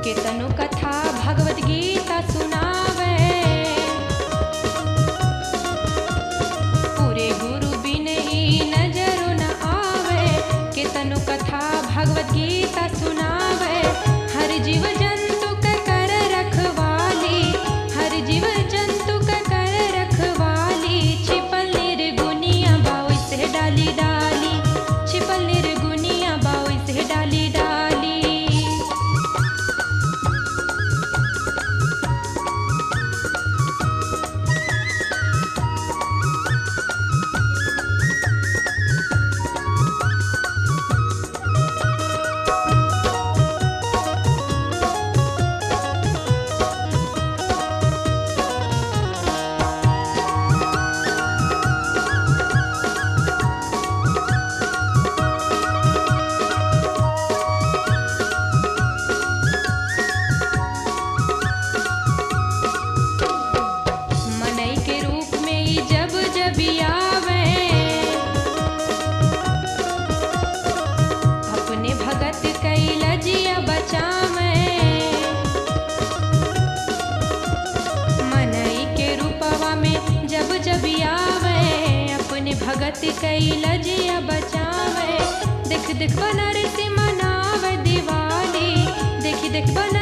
केतनो कथा भगवत गीता सुनावे, पूरे गुरु बिन ही नजरो न आवे। केतनो कथा भगवत गीता सुनावे, हर जीव जंतु का कर रखवाली, हर जीव जंतु का कर रखवाली। छिपल निर्गुनिया बाऊ से डाली डाली, छिपल निर्गुनिया बाऊ से डाली डाली। भगत कई लजिया बचावे, देख देख बनारसी मनावे दिवाली, देख देख बना